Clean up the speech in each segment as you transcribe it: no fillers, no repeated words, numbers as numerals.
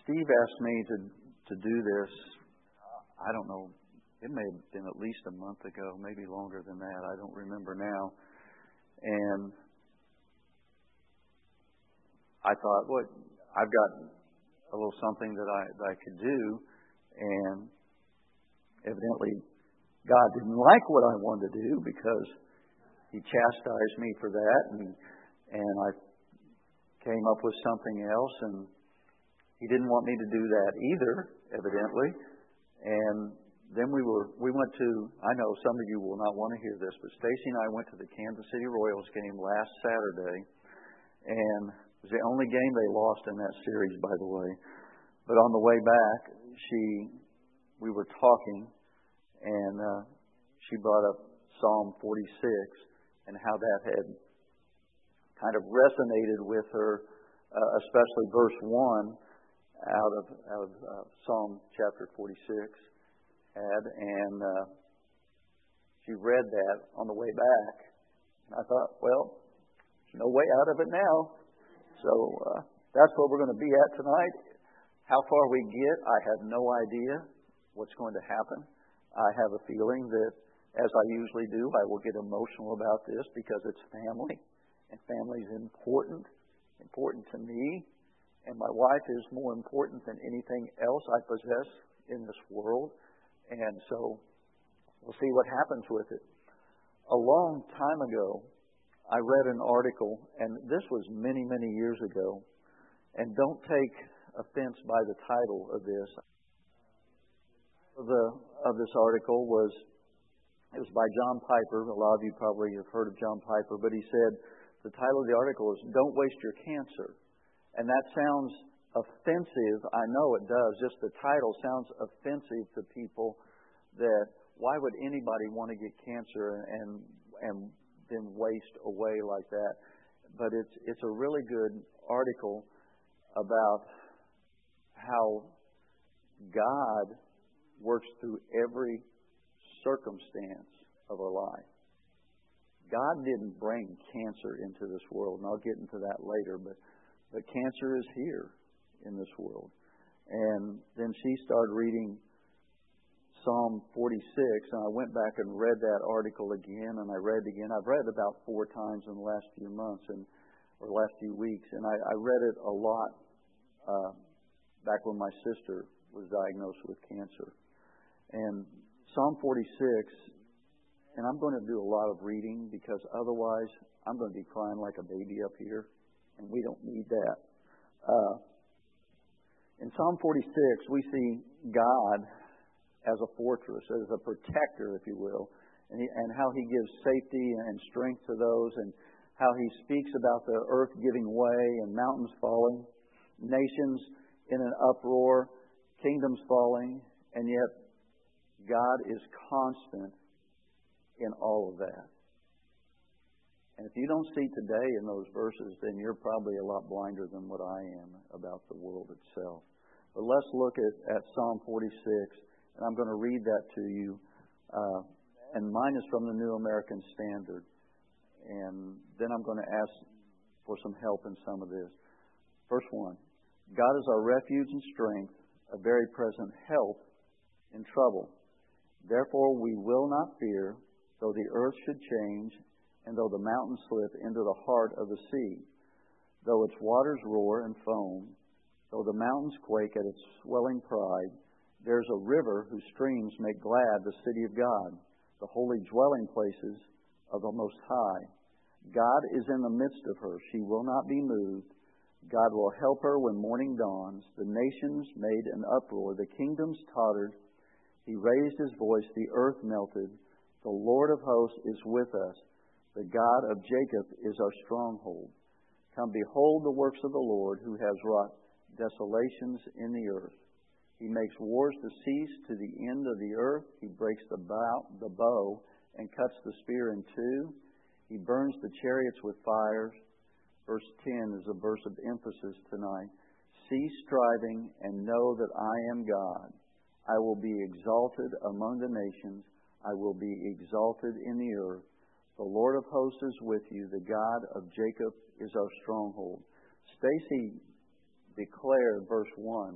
Steve asked me to do this, I don't know, it may have been at least a month ago, maybe longer than that. I don't remember now. And I thought, what, I've got a little something that I could do, and evidently God didn't like what I wanted to do because He chastised me for that, and I came up with something else, and He didn't want me to do that either, evidently. And then we went to, I know some of you will not want to hear this, but Stacy and I went to the Kansas City Royals game last Saturday, and it was the only game they lost in that series, by the way. But on the way back, we were talking, and she brought up Psalm 46 and how that had kind of resonated with her, especially verse 1 out of Psalm chapter 46 had, and she read that on the way back. And I thought, well, there's no way out of it now. So that's where we're going to be at tonight. How far we get, I have no idea what's going to happen. I have a feeling that, as I usually do, I will get emotional about this because it's family, and family is important to me, and my wife is more important than anything else I possess in this world, and so we'll see what happens with it. A long time ago, I read an article, and this was many, many years ago, and don't take offense by the title of this. Of this article was by John Piper. A lot of you probably have heard of John Piper, but he said the title of the article is "Don't Waste Your Cancer," and that sounds offensive. I know it does. Just the title sounds offensive to people. That why would anybody want to get cancer and then waste away like that? But it's a really good article about how God works through every circumstance of our life. God didn't bring cancer into this world, and I'll get into that later, but cancer is here in this world. And then she started reading Psalm 46, and I went back and read that article again, and I read it again. I've read it about 4 times in the last few months or last few weeks, and I read it a lot back when my sister was diagnosed with cancer. And Psalm 46, and I'm going to do a lot of reading because otherwise I'm going to be crying like a baby up here, and we don't need that. In Psalm 46, we see God as a fortress, as a protector, if you will, and how He gives safety and strength to those, and how He speaks about the earth giving way and mountains falling, nations in an uproar, kingdoms falling, and yet God is constant in all of that. And if you don't see today in those verses, then you're probably a lot blinder than what I am about the world itself. But let's look at Psalm 46, and I'm going to read that to you. And mine is from the New American Standard. And then I'm going to ask for some help in some of this. Verse 1. God is our refuge and strength, a very present help in trouble. Therefore we will not fear, though the earth should change, and though the mountains slip into the heart of the sea, though its waters roar and foam, though the mountains quake at its swelling pride, there's a river whose streams make glad the city of God, the holy dwelling places of the Most High. God is in the midst of her. She will not be moved. God will help her when morning dawns. The nations made an uproar. The kingdoms tottered. He raised His voice. The earth melted. The Lord of hosts is with us. The God of Jacob is our stronghold. Come, behold the works of the Lord, who has wrought desolations in the earth. He makes wars to cease to the end of the earth. He breaks the bow and cuts the spear in two. He burns the chariots with fires. Verse 10 is a verse of emphasis tonight. Cease striving and know that I am God. I will be exalted among the nations. I will be exalted in the earth. The Lord of hosts is with you. The God of Jacob is our stronghold. Stacy declared, verse 1,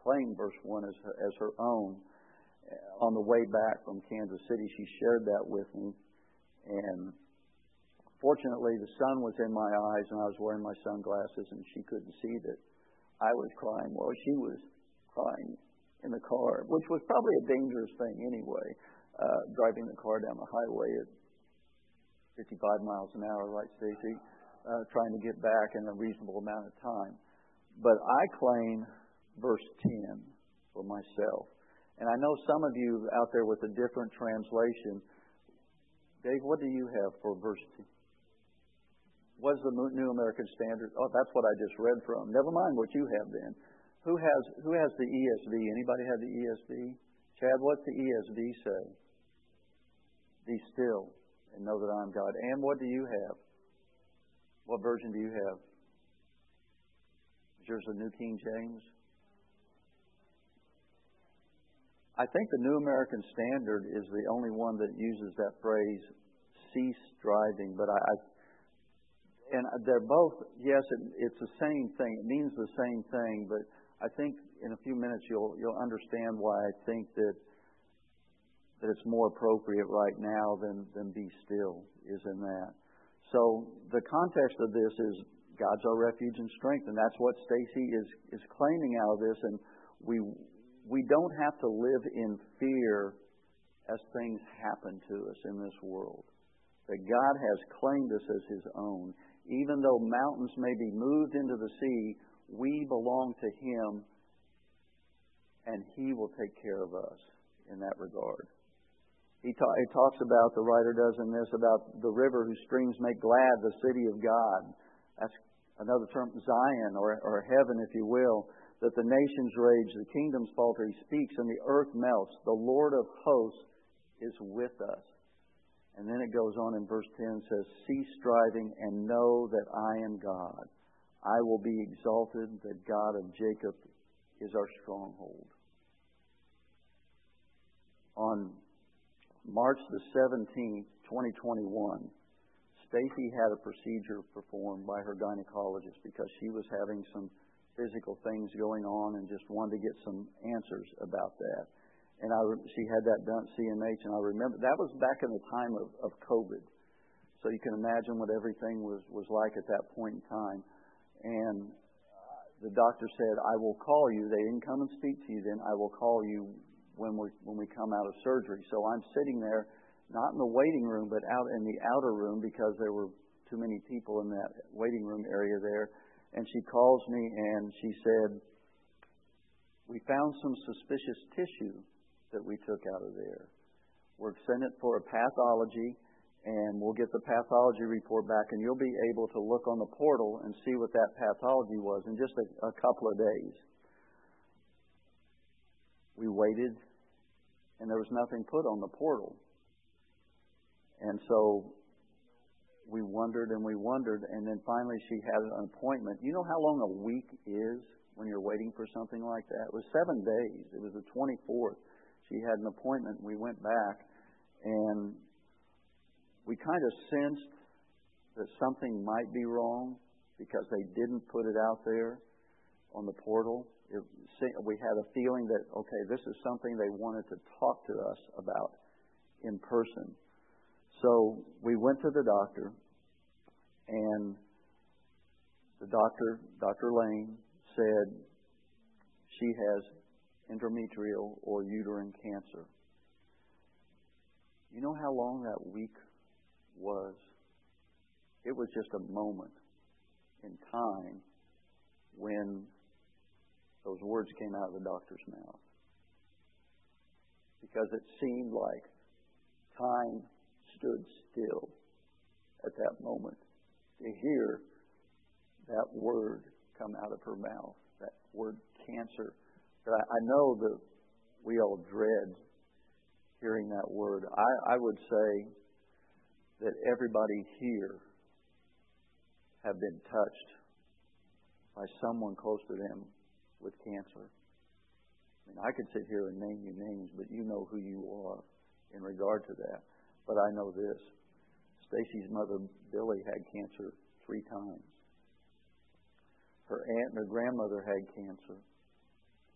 claimed verse 1 as her own. On the way back from Kansas City, she shared that with me. And fortunately, the sun was in my eyes, and I was wearing my sunglasses, and she couldn't see that I was crying. Well, she was crying in the car, which was probably a dangerous thing anyway, driving the car down the highway at 55 miles an hour, right, Stacy? Trying to get back in a reasonable amount of time. But I claim verse 10 for myself. And I know some of you out there with a different translation. Dave, what do you have for verse 10? What's the New American Standard? Oh, that's what I just read from. Never mind what you have then. Who has the ESV? Anybody have the ESV? Chad, what's the ESV say? Be still and know that I am God. And what do you have? What version do you have? Is yours the New King James? I think the New American Standard is the only one that uses that phrase, cease striving. But and they're both, yes, it's the same thing. It means the same thing. But I think in a few minutes you'll understand why I think that it's more appropriate right now than be still is in that. So the context of this is God's our refuge and strength, and that's what Stacy is claiming out of this. And we don't have to live in fear as things happen to us in this world. That God has claimed us as His own. Even though mountains may be moved into the sea, we belong to Him, and He will take care of us in that regard. He talks about, the writer does in this, about the river whose streams make glad the city of God. That's another term, Zion, or heaven, if you will. That the nations rage, the kingdoms falter, He speaks, and the earth melts. The Lord of hosts is with us. And then it goes on in verse 10, says, cease striving and know that I am God. I will be exalted, that God of Jacob is our stronghold. On March the 17th, 2021, Stacy had a procedure performed by her gynecologist because she was having some physical things going on and just wanted to get some answers about that. And she had that done at CMH, and I remember that was back in the time of COVID. So you can imagine what everything was like at that point in time. And the doctor said, I will call you. They didn't come and speak to you then. I will call you when we come out of surgery. So I'm sitting there, not in the waiting room, but out in the outer room because there were too many people in that waiting room area there. And she calls me and she said, we found some suspicious tissue that we took out of there. We're sending it for a pathology, and we'll get the pathology report back, and you'll be able to look on the portal and see what that pathology was in just a couple of days. We waited, and there was nothing put on the portal. And so we wondered, and then finally she had an appointment. You know how long a week is when you're waiting for something like that? It was 7 days. It was the 24th. She had an appointment, and we went back, and we kind of sensed that something might be wrong because they didn't put it out there on the portal. We had a feeling that, okay, this is something they wanted to talk to us about in person. So we went to the doctor, and the doctor, Dr. Lane, said she has endometrial or uterine cancer. You know how long that week was? It was just a moment in time when those words came out of the doctor's mouth. Because it seemed like time stood still at that moment to hear that word come out of her mouth, that word cancer. But I know that we all dread hearing that word. I would say that everybody here have been touched by someone close to them with cancer. I mean, I could sit here and name you names, but you know who you are in regard to that. But I know this. Stacy's mother, Billy, had cancer 3 times. Her aunt and her grandmother had cancer.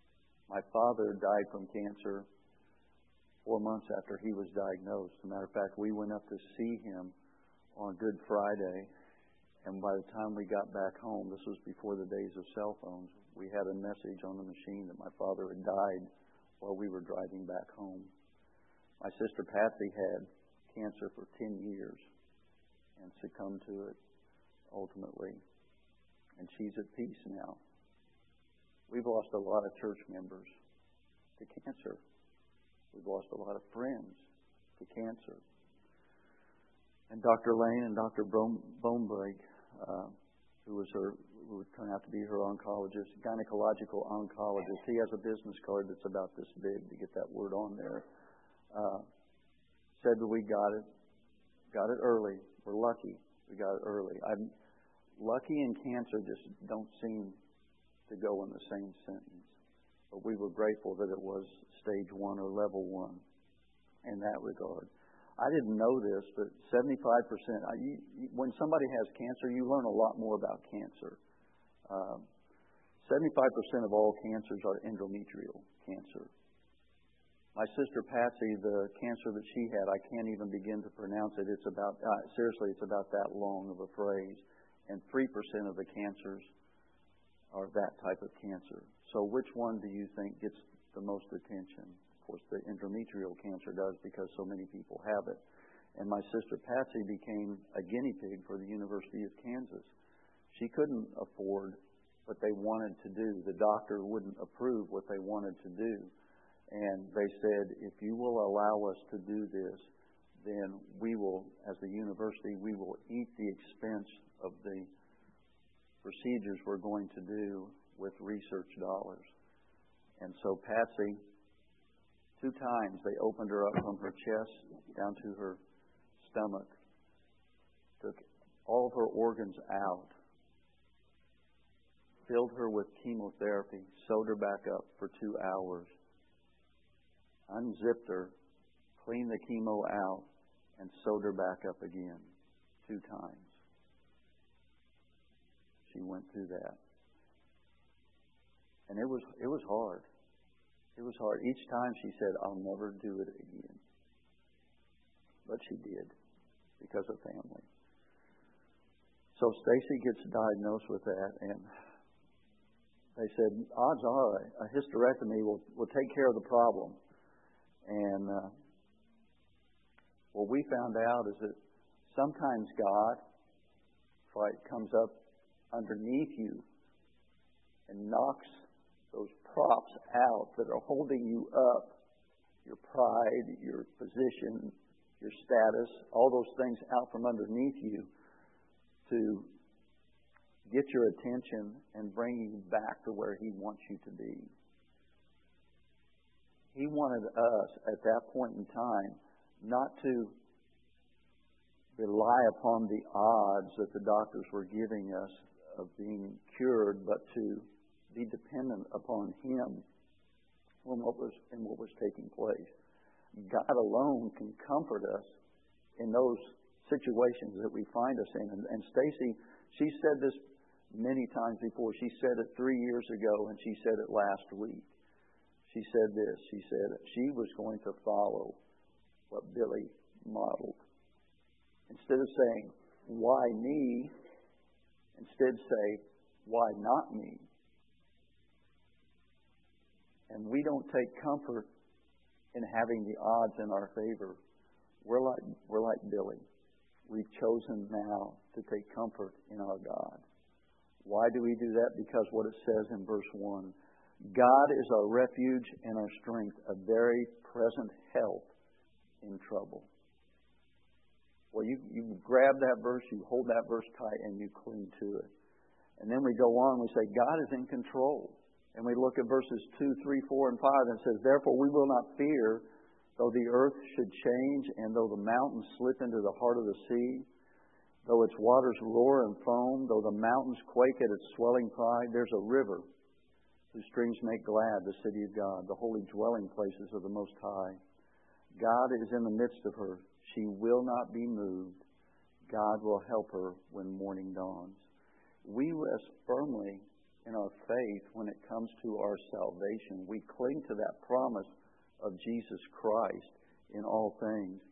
My father died from cancer 4 months after he was diagnosed. As a matter of fact, we went up to see him on Good Friday, and by the time we got back home, this was before the days of cell phones, we had a message on the machine that my father had died while we were driving back home. My sister Patsy had cancer for 10 years and succumbed to it ultimately, and she's at peace now. We've lost a lot of church members to cancer. We've lost a lot of friends to cancer. And Dr. Lane and Dr. Bonebrake, who would turn out to be her oncologist, gynecological oncologist. He has a business card that's about this big, to get that word on there. Said that we got it early. We're lucky. We got it early. Lucky and cancer just don't seem to go in the same sentence. But we were grateful that it was stage 1 or level 1 in that regard. I didn't know this, but 75%, when somebody has cancer, you learn a lot more about cancer. 75% of all cancers are endometrial cancer. My sister Patsy, the cancer that she had, I can't even begin to pronounce it. It's about, seriously, it's about that long of a phrase. And 3% of the cancers are that type of cancer. So which one do you think gets the most attention? Of course, the endometrial cancer does, because so many people have it. And my sister Patsy became a guinea pig for the University of Kansas. She couldn't afford what they wanted to do. The doctor wouldn't approve what they wanted to do. And they said, if you will allow us to do this, then we will, as the university, we will eat the expense of the procedures we're going to do with research dollars. And so Patsy, 2 times they opened her up from her chest down to her stomach, took all of her organs out, filled her with chemotherapy, sewed her back up for 2 hours, unzipped her, cleaned the chemo out, and sewed her back up again 2 times. She went through that. And it was hard. It was hard. Each time she said, I'll never do it again. But she did, because of family. So Stacy gets diagnosed with that, and they said, odds are a hysterectomy will take care of the problem. And what we found out is that sometimes God comes up underneath you and knocks those props out that are holding you up, your pride, your position, your status, all those things out from underneath you to get your attention and bring you back to where He wants you to be. He wanted us at that point in time not to rely upon the odds that the doctors were giving us of being cured, but to be dependent upon Him in what was taking place. God alone can comfort us in those situations that we find us in. And Stacy, she said this many times before. She said it 3 years ago, and she said it last week. She said this. She said she was going to follow what Billy modeled. Instead of saying, why me? Instead say, why not me? And we don't take comfort in having the odds in our favor. We're like Billy. We've chosen now to take comfort in our God. Why do we do that? Because what it says in verse 1, God is our refuge and our strength, a very present help in trouble. Well, you grab that verse, you hold that verse tight, and you cling to it. And then we go on, we say, God is in control. And we look at verses 2, 3, 4, and 5, and it says, therefore we will not fear, though the earth should change, and though the mountains slip into the heart of the sea, though its waters roar and foam, though the mountains quake at its swelling pride. There's a river whose streams make glad the city of God, the holy dwelling places of the Most High. God is in the midst of her. She will not be moved. God will help her when morning dawns. We rest firmly in our faith when it comes to our salvation. We cling to that promise of Jesus Christ in all things.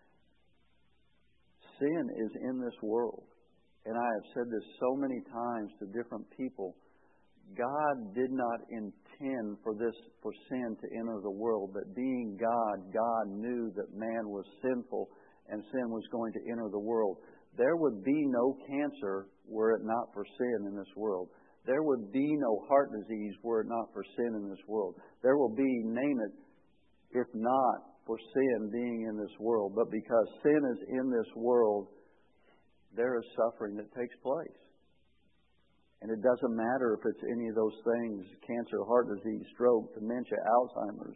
Sin is in this world. And I have said this so many times to different people. God did not intend for sin to enter the world, but being God, God knew that man was sinful and sin was going to enter the world. There would be no cancer were it not for sin in this world. There would be no heart disease were it not for sin in this world. There will be, name it, if not for sin being in this world. But because sin is in this world, there is suffering that takes place. And it doesn't matter if it's any of those things, cancer, heart disease, stroke, dementia, Alzheimer's.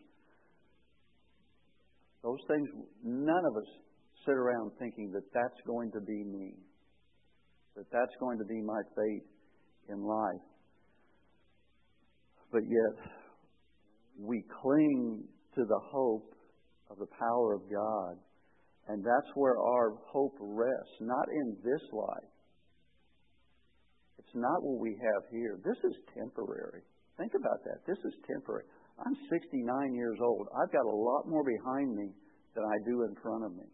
Those things, none of us sit around thinking that that's going to be me, that that's going to be my fate in life. But yet, we cling to the hope of the power of God. And that's where our hope rests, not in this life. It's not what we have here. This is temporary. Think about that. This is temporary. I'm 69 years old. I've got a lot more behind me than I do in front of me.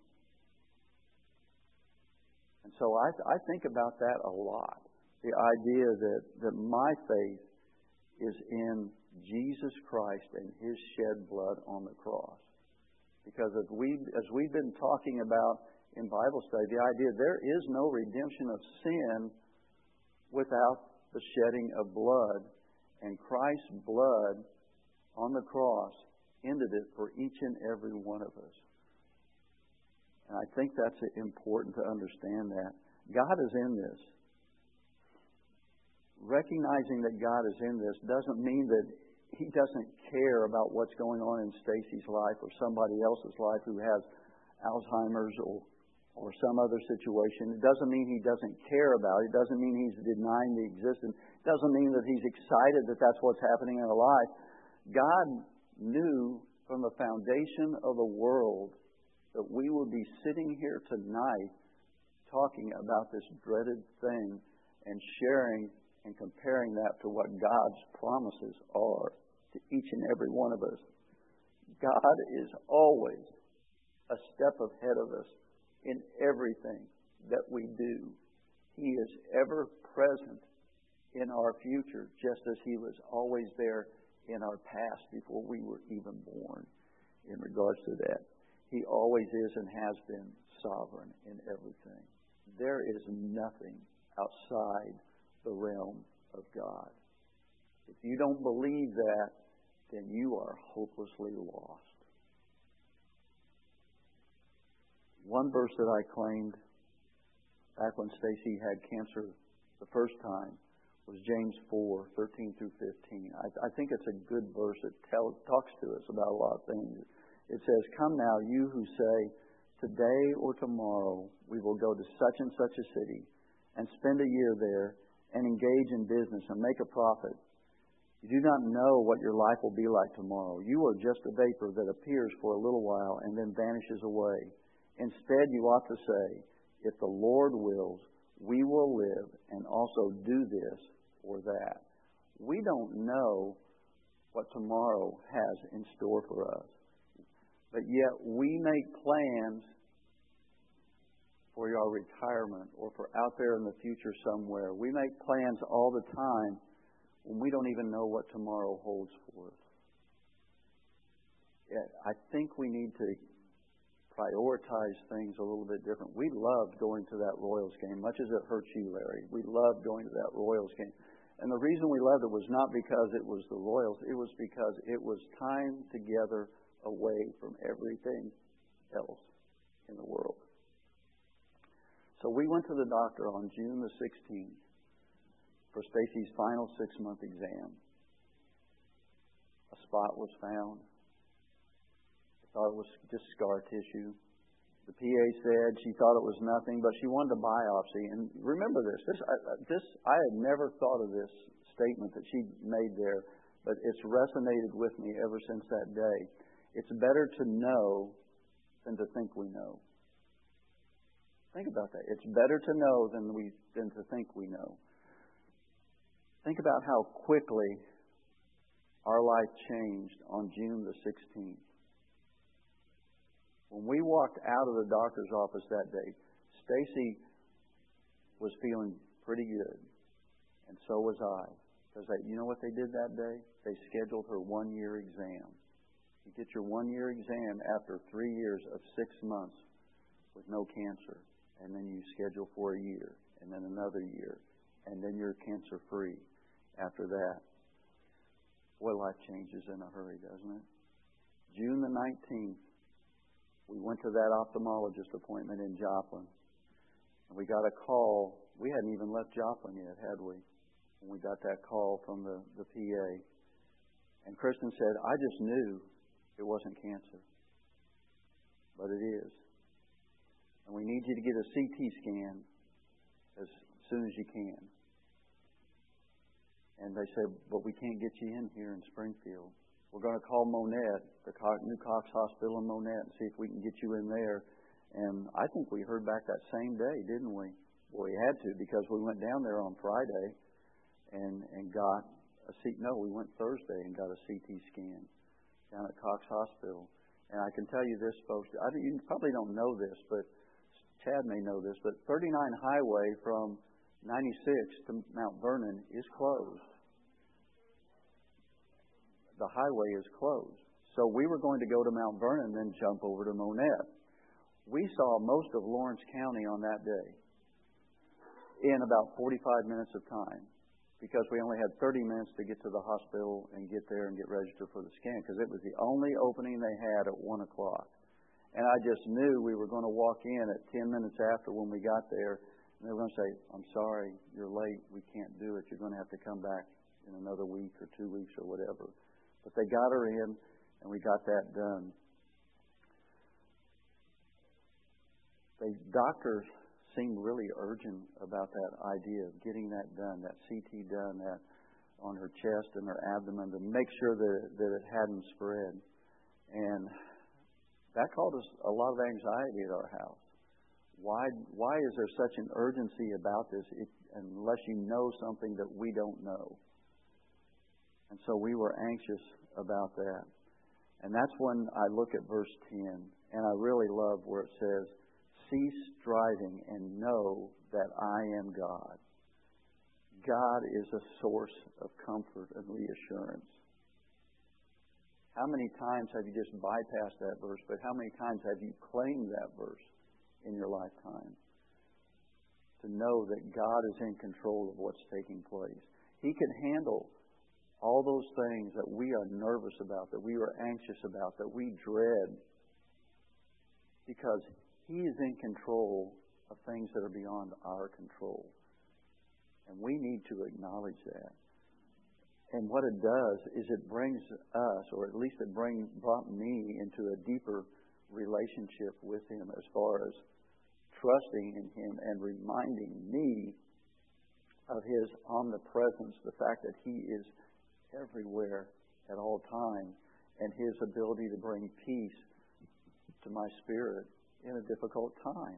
And so I think about that a lot. The idea that my faith is in Jesus Christ and His shed blood on the cross. Because as we've been talking about in Bible study, the idea there is no redemption of sin without the shedding of blood. And Christ's blood on the cross ended it for each and every one of us. And I think that's important to understand that. God is in this. Recognizing that God is in this doesn't mean that He doesn't care about what's going on in Stacy's life or somebody else's life who has Alzheimer's or some other situation. It doesn't mean He doesn't care about it. It doesn't mean He's denying the existence. It doesn't mean that He's excited that that's what's happening in our life. God knew from the foundation of the world that we would be sitting here tonight talking about this dreaded thing and sharing and comparing that to what God's promises are to each and every one of us. God is always a step ahead of us in everything that we do. He is ever present in our future, just as He was always there in our past before we were even born in regards to that. He always is and has been sovereign in everything. There is nothing outside the realm of God. If you don't believe that, then you are hopelessly lost. One verse that I claimed back when Stacy had cancer the first time was James 4:13 through 15. I think it's a good verse. It talks to us about a lot of things. It says, "Come now, you who say, today or tomorrow we will go to such and such a city and spend a year there and engage in business and make a profit. You do not know what your life will be like tomorrow. You are just a vapor that appears for a little while and then vanishes away. Instead, you ought to say, if the Lord wills, we will live and also do this or that." We don't know what tomorrow has in store for us. But yet we make plans for our retirement or for out there in the future somewhere. We make plans all the time when we don't even know what tomorrow holds for us. I think we need to prioritize things a little bit different. We loved going to that Royals game, much as it hurts you, Larry. We loved going to that Royals game. And the reason we loved it was not because it was the Royals. It was because it was time together away from everything else in the world. So we went to the doctor on June the 16th for Stacy's final 6-month exam. A spot was found. I thought it was just scar tissue. The PA said she thought it was nothing, but she wanted a biopsy. And remember this, I had never thought of this statement that she made there, but it's resonated with me ever since that day. It's better to know than to think we know. Think about that. It's better to know than to think we know. Think about how quickly our life changed on June the 16th. When we walked out of the doctor's office that day, Stacy was feeling pretty good, and so was I. Because you know what they did that day? They scheduled her 1-year exam. You get your 1-year exam after 3 years of 6 months with no cancer, and then you schedule for a year, and then another year, and then you're cancer-free after that. Boy, life changes in a hurry, doesn't it? June the 19th, we went to that ophthalmologist appointment in Joplin, and we got a call. We hadn't even left Joplin yet, had we? When we got that call from the PA. And Kristen said, I just knew it wasn't cancer. But it is. And we need you to get a CT scan as soon as you can. And they said, but we can't get you in here in Springfield. We're going to call Monette, the new Cox Hospital in Monette, and see if we can get you in there. And I think we heard back that same day, didn't we? Well, we had to, because we went down there on Friday and got a CT. No, we went Thursday and got a CT scan down at Cox Hospital. And I can tell you this, folks. You probably don't know this, but Chad may know this, but 39 Highway from 96 to Mount Vernon is closed. The highway is closed. So we were going to go to Mount Vernon and then jump over to Monette. We saw most of Lawrence County on that day in about 45 minutes of time, because we only had 30 minutes to get to the hospital and get there and get registered for the scan, because it was the only opening they had at 1 o'clock. And I just knew we were going to walk in at 10 minutes after when we got there, and they were going to say, I'm sorry, you're late, we can't do it, you're going to have to come back in another week or 2 weeks or whatever. But they got her in, and we got that done. The doctors seemed really urgent about that idea of getting that done, that CT done, that on her chest and her abdomen, to make sure that it hadn't spread. And that caused us a lot of anxiety at our house. Why is there such an urgency about this unless you know something that we don't know? And so we were anxious about that. And that's when I look at verse 10, and I really love where it says, cease striving and know that I am God. God is a source of comfort and reassurance. How many times have you just bypassed that verse, but how many times have you claimed that verse in your lifetime? To know that God is in control of what's taking place. He can handle all those things that we are nervous about, that we are anxious about, that we dread, because He is in control of things that are beyond our control. And we need to acknowledge that. And what it does is it brings us, or at least it brought me, into a deeper relationship with Him, as far as trusting in Him and reminding me of His omnipresence, the fact that He is everywhere at all times, and His ability to bring peace to my spirit in a difficult time.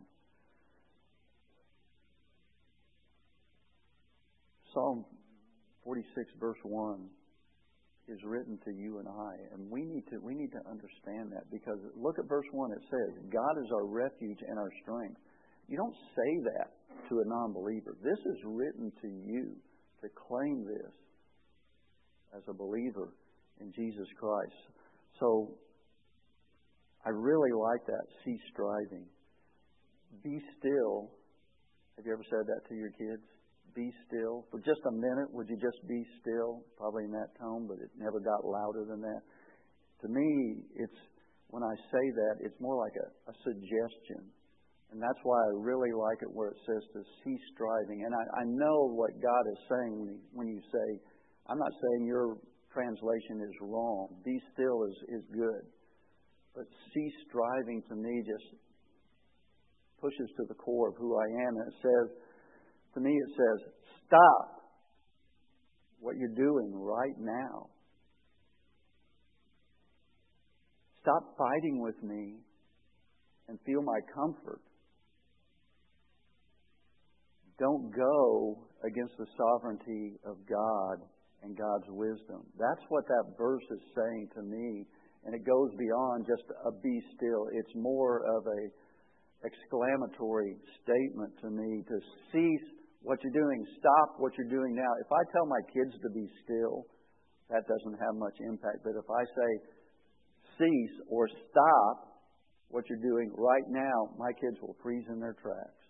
Psalm 46 verse 1 is written to you and I, and we need to understand that, because look at verse 1. It says, God is our refuge and our strength. You don't say that to a non-believer. This is written to you to claim this as a believer in Jesus Christ. So I really like that. Cease striving. Be still. Have you ever said that to your kids? Be still. For just a minute, would you just be still? Probably in that tone, but it never got louder than that. To me, when I say that, it's more like a suggestion. And that's why I really like it where it says to cease striving. And I know what God is saying when you say, I'm not saying your translation is wrong. Be still is good. But cease striving, to me, just pushes to the core of who I am. And it says, to me, it says, stop what you're doing right now. Stop fighting with me and feel my comfort. don't go against the sovereignty of God and God's wisdom. That's what that verse is saying to me. And it goes beyond just a be still. It's more of a exclamatory statement to me to cease what you're doing. Stop what you're doing now. If I tell my kids to be still, that doesn't have much impact. But if I say cease or stop what you're doing right now, my kids will freeze in their tracks.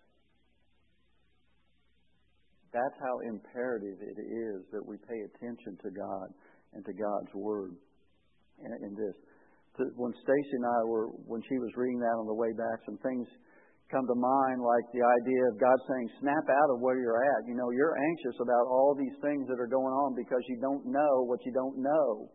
That's how imperative it is that we pay attention to God and to God's Word in this. When Stacy and I when she was reading that on the way back, some things come to mind, like the idea of God saying, snap out of where you're at. You know, you're anxious about all these things that are going on because you don't know what you don't know.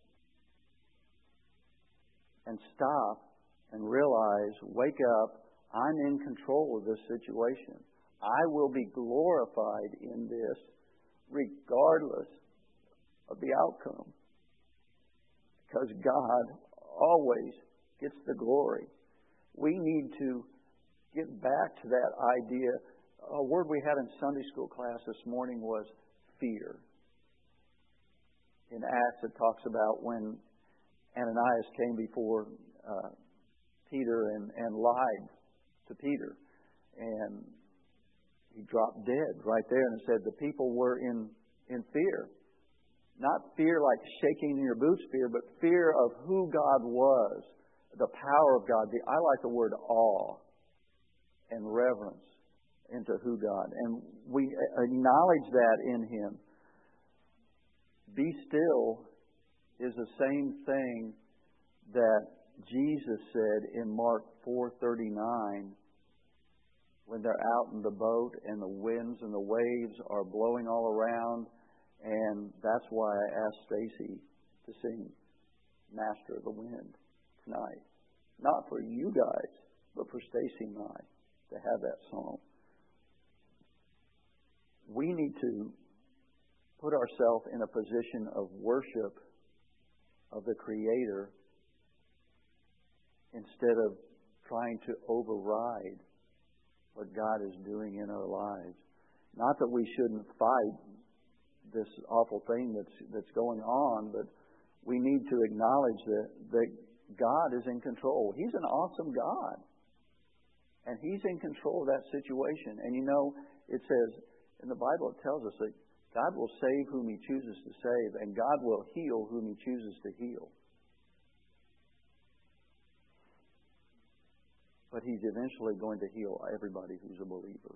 And stop and realize, wake up, I'm in control of this situation. I will be glorified in this regardless of the outcome. Because God always gets the glory. We need to get back to that idea. A word we had in Sunday school class this morning was fear. In Acts it talks about when Ananias came before Peter and lied to Peter. And he dropped dead right there, and it said the people were in fear. Not fear like shaking in your boots fear, but fear of who God was, the power of God. I like the word awe and reverence into who God. And we acknowledge that in Him. Be still is the same thing that Jesus said in Mark 4:39 when they're out in the boat and the winds and the waves are blowing all around. And that's why I asked Stacy to sing Master of the Wind tonight. Not for you guys, but for Stacy and I to have that song. We need to put ourselves in a position of worship of the Creator instead of trying to override what God is doing in our lives. Not that we shouldn't fight this awful thing that's going on, but we need to acknowledge that God is in control. He's an awesome God. And He's in control of that situation. And you know, it says, in the Bible it tells us that God will save whom He chooses to save, and God will heal whom He chooses to heal. But He's eventually going to heal everybody who's a believer.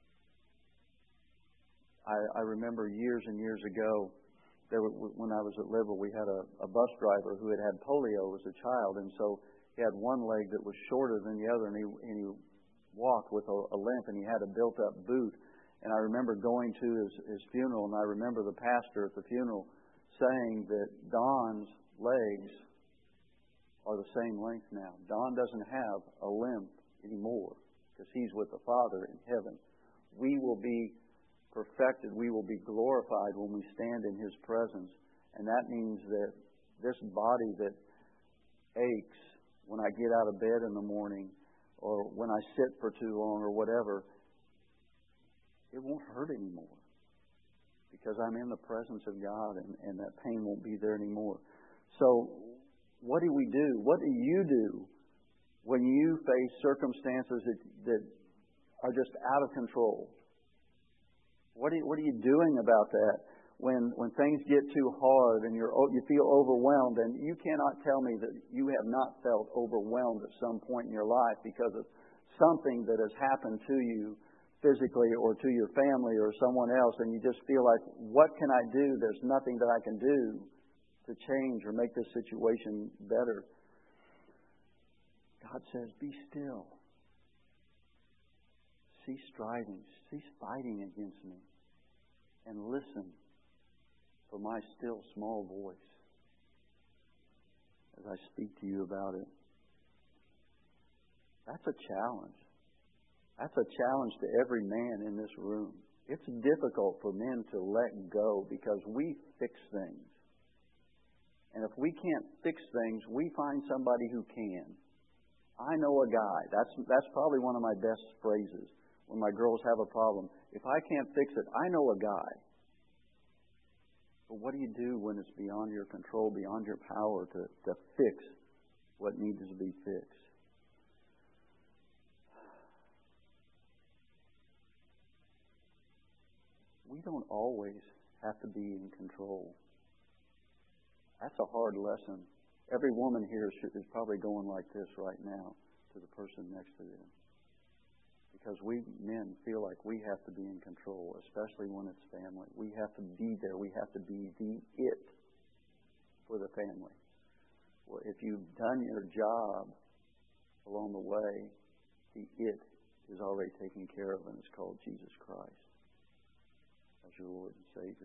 I remember years and years ago, when I was at Liberal, we had a bus driver who had polio as a child, and so he had one leg that was shorter than the other, and he walked with a limp, and he had a built-up boot. And I remember going to his funeral, and I remember the pastor at the funeral saying that Don's legs are the same length now. Don doesn't have a limp anymore because he's with the Father in heaven. We will be perfected. We will be glorified when we stand in His presence. And that means that this body that aches when I get out of bed in the morning or when I sit for too long or whatever, it won't hurt anymore because I'm in the presence of God and that pain won't be there anymore. So what do we do? What do you do when you face circumstances that are just out of control? What are you doing about that when things get too hard and you feel overwhelmed? And you cannot tell me that you have not felt overwhelmed at some point in your life because of something that has happened to you physically or to your family or someone else, and you just feel like, what can I do? There's nothing that I can do to change or make this situation better. God says, be still. Cease striving. Cease fighting against me. And listen for my still small voice as I speak to you about it. That's a challenge. That's a challenge to every man in this room. It's difficult for men to let go because we fix things. And if we can't fix things, we find somebody who can. I know a guy. That's probably one of my best phrases when my girls have a problem. If I can't fix it, I know a guy. But what do you do when it's beyond your control, beyond your power to fix what needs to be fixed? We don't always have to be in control. That's a hard lesson. Every woman here is probably going like this right now to the person next to them. Because we men feel like we have to be in control, especially when it's family. We have to be there. We have to be the it for the family. Well, if you've done your job along the way, the it is already taken care of, and it's called Jesus Christ as your Lord and Savior.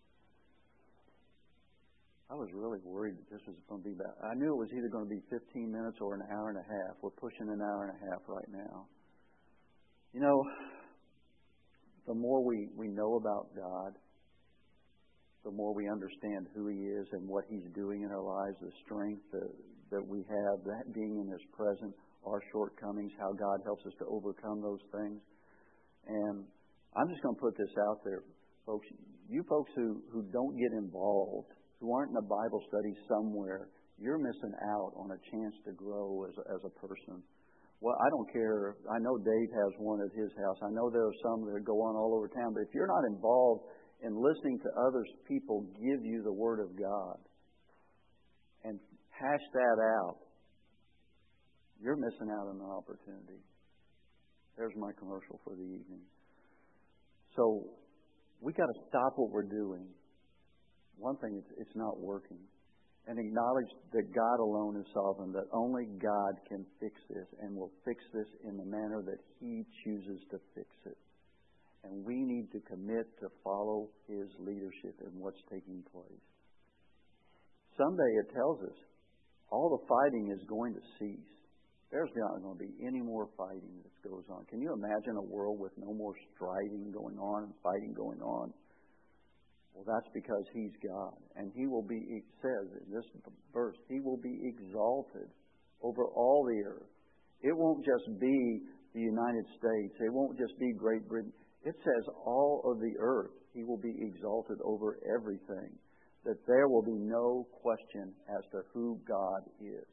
I was really worried that this was going to be about... I knew it was either going to be 15 minutes or an hour and a half. We're pushing an hour and a half right now. You know, the more we know about God, the more we understand who He is and what He's doing in our lives, the strength that we have, that being in His presence, our shortcomings, how God helps us to overcome those things. And I'm just going to put this out there, folks. You folks who don't get involved, who aren't in a Bible study somewhere, you're missing out on a chance to grow as a person. Well, I don't care. I know Dave has one at his house. I know there are some that go on all over town. But if you're not involved in listening to others people give you the Word of God and hash that out, you're missing out on an opportunity. There's my commercial for the evening. So we got to stop what we're doing. One thing, it's not working. And acknowledge that God alone is sovereign, that only God can fix this and will fix this in the manner that He chooses to fix it. And we need to commit to follow His leadership in what's taking place. Someday it tells us all the fighting is going to cease. There's not going to be any more fighting that goes on. Can you imagine a world with no more striving going on and fighting going on? Well, that's because He's God. And He will be, it says in this verse, He will be exalted over all the earth. It won't just be the United States. It won't just be Great Britain. It says all of the earth, He will be exalted over everything. That there will be no question as to who God is.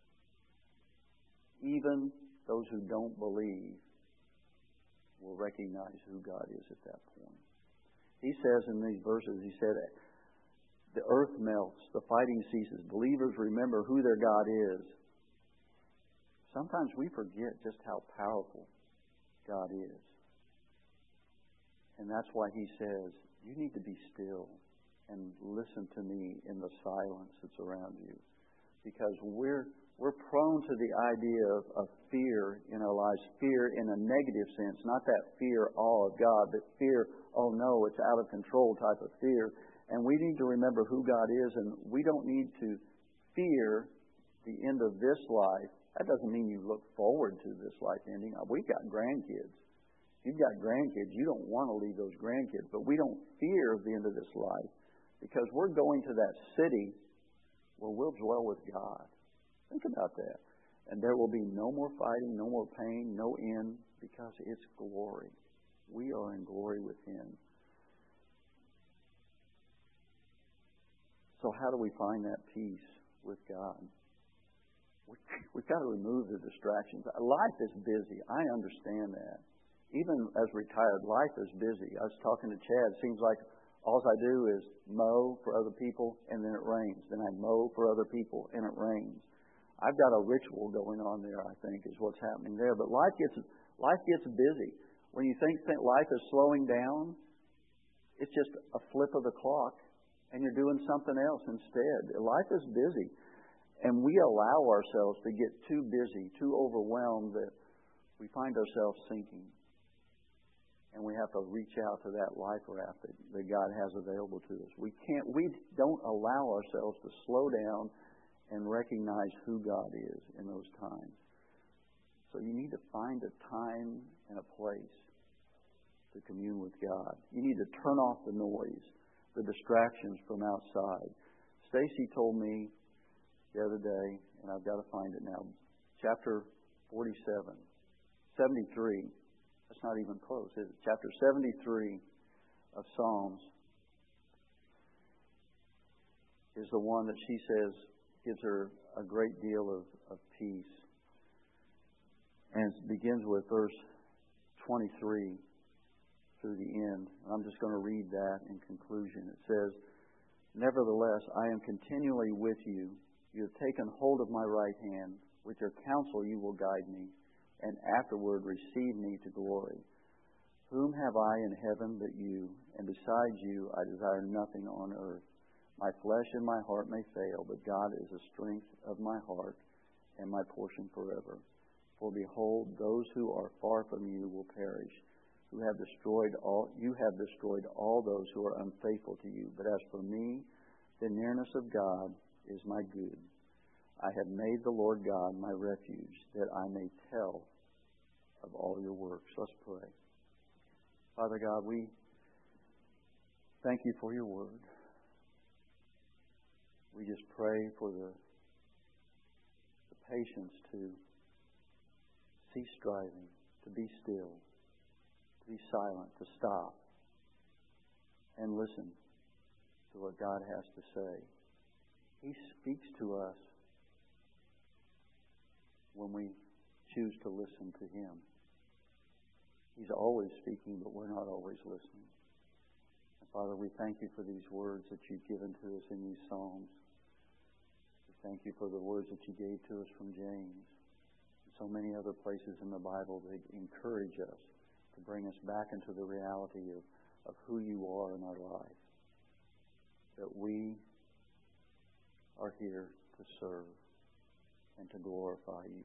Even those who don't believe will recognize who God is at that point. He says in these verses, He said, the earth melts, the fighting ceases. Believers remember who their God is. Sometimes we forget just how powerful God is. And that's why He says, you need to be still and listen to me in the silence that's around you. Because we're prone to the idea of fear in our lives, fear in a negative sense, not that fear, awe of God, but fear, oh no, it's out of control type of fear. And we need to remember who God is, and we don't need to fear the end of this life. That doesn't mean you look forward to this life ending. We've got grandkids. You've got grandkids. You don't want to leave those grandkids, but we don't fear the end of this life because we're going to that city where we'll dwell with God. Think about that. And there will be no more fighting, no more pain, no end, because it's glory. We are in glory with Him. So how do we find that peace with God? We've got to remove the distractions. Life is busy. I understand that. Even as retired, life is busy. I was talking to Chad. It seems like all I do is mow for other people, and then it rains. Then I mow for other people, and it rains. I've got a ritual going on there, I think, is what's happening there. But life gets busy. When you think life is slowing down, it's just a flip of the clock, and you're doing something else instead. Life is busy. And we allow ourselves to get too busy, too overwhelmed, that we find ourselves sinking. And we have to reach out to that life raft that God has available to us. We don't allow ourselves to slow down and recognize who God is in those times. So you need to find a time and a place to commune with God. You need to turn off the noise, the distractions from outside. Stacy told me the other day, and I've got to find it now, chapter 47, 73. That's not even close, is it? Chapter 73 of Psalms is the one that she says gives her a great deal of peace. And it begins with verse 23 through the end. I'm just going to read that in conclusion. It says, "Nevertheless, I am continually with you. You have taken hold of my right hand. With your counsel you will guide me, and afterward receive me to glory. Whom have I in heaven but you? And besides you I desire nothing on earth. My flesh and my heart may fail, but God is the strength of my heart and my portion forever. For behold, those who are far from you will perish. You have destroyed all those who are unfaithful to you. But as for me, the nearness of God is my good. I have made the Lord God my refuge, that I may tell of all your works." Let's pray. Father God, we thank you for your word. We just pray for the patience to cease striving, to be still, to be silent, to stop, and listen to what God has to say. He speaks to us when we choose to listen to Him. He's always speaking, but we're not always listening. And Father, we thank you for these words that you've given to us in these Psalms. We thank you for the words that you gave to us from James. And so many other places in the Bible that encourage us to bring us back into the reality of who you are in our life. That we are here to serve and to glorify you.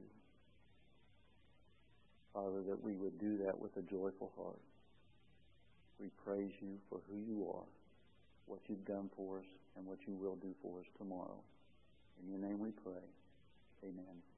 Father, that we would do that with a joyful heart. We praise you for who you are, what you've done for us, and what you will do for us tomorrow. In your name we pray. Amen.